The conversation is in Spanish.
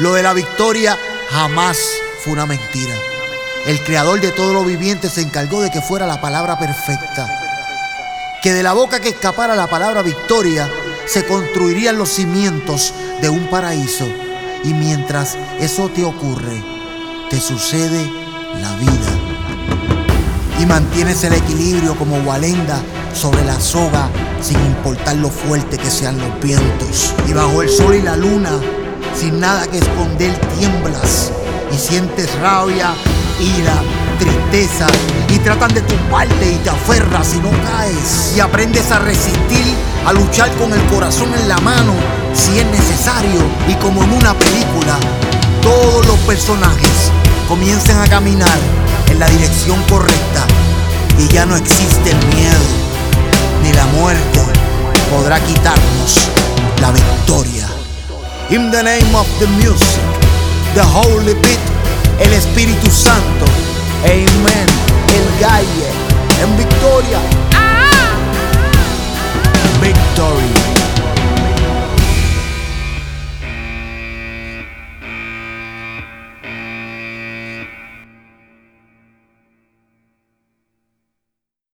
Lo de la victoria jamás fue una mentira. El creador de todo lo viviente se encargó de que fuera la palabra perfecta, que de la boca que escapara la palabra victoria se construirían los cimientos de un paraíso. Y mientras eso te ocurre, te sucede la vida y mantienes el equilibrio como Walenda sobre la soga, sin importar lo fuerte que sean los vientos. Y bajo el sol y la luna, sin nada que esconder, tiemblas y sientes rabia, ira, tristeza, y tratan de tumbarte y te aferras y no caes. Y aprendes a resistir, a luchar con el corazón en la mano si es necesario. Y como en una película, todos los personajes comienzan a caminar en la dirección correcta y ya no existe el miedo, ni la muerte podrá quitarnos la victoria. In the name of the music, the Holy Beat, el Espíritu Santo, Amen, el Galle, en victoria.